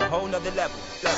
whole nother level.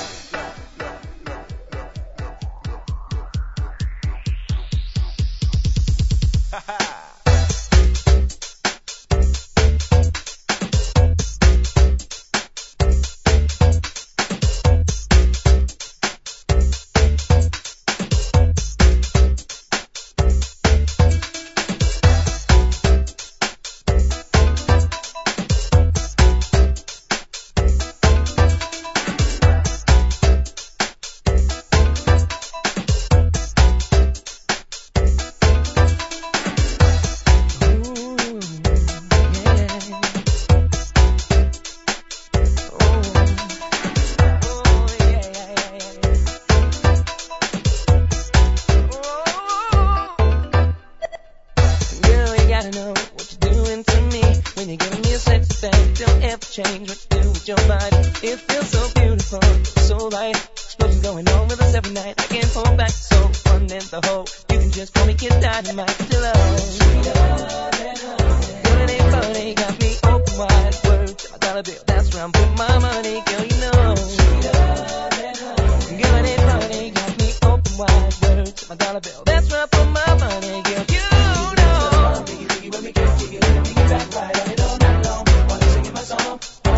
Change what you do with your body. It feels so beautiful, so right. Explosions going on with us every night. I can't hold back, so fun and the whole. You can just call me Kid Dynamite till Good ain't funny, got me open wide. Word to my dollar bill, that's where I'm putting my money, girl, you know. Good ain't funny, got me open wide. Word to my dollar bill, that's where I put my money, girl, you know. Biggie, when we get jiggy, let me get back right on it all night long. While you're singing my song.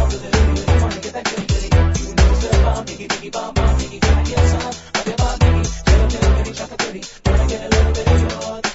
Biggie, bomb, biggie, can I get some of your bomb, biggie? Little bitty, chocolate pretty, can I get a little bit of yours?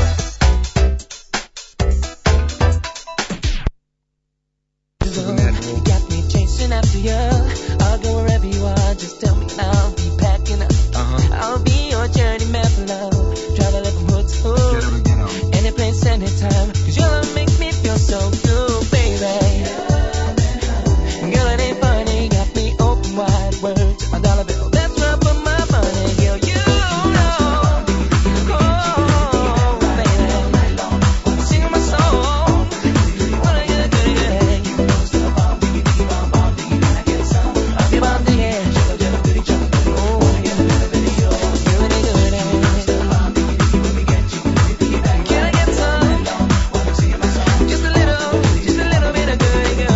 You got me chasing after you. I'll go wherever you are, just tell me I'll be packing up. I'll be your journeyman for love, traveling from hood to hood, any place, anytime, 'cause your love makes me feel so good, baby. Girl, it ain't funny, got me open wide. Word to my dollar bill, that's where I put my money, girl, you know. Oh, baby, I'm singing my song. What a good, good. You know it's the bomb, biggie, bomb, biggie, can I get some of your bomb, biggie? Jello, goody, oh, wanna get a little bit of yours. Really good, you know it's the bomb, biggie, when we get you, biggie, back. Can I get some? While I'm singing my song. Just a little bit of good, good.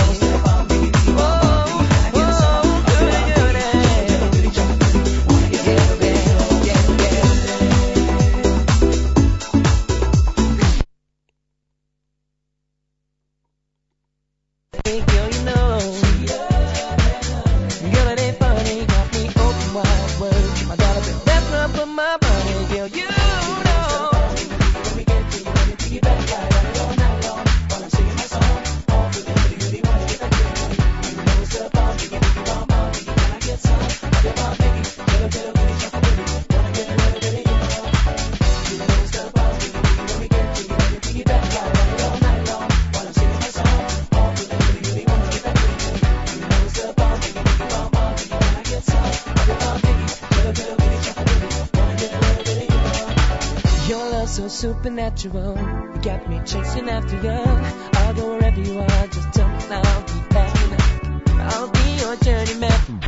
Supernatural, you got me chasing after you. I'll go wherever you are, just tell me I'll be packing up. I'll be your journeyman from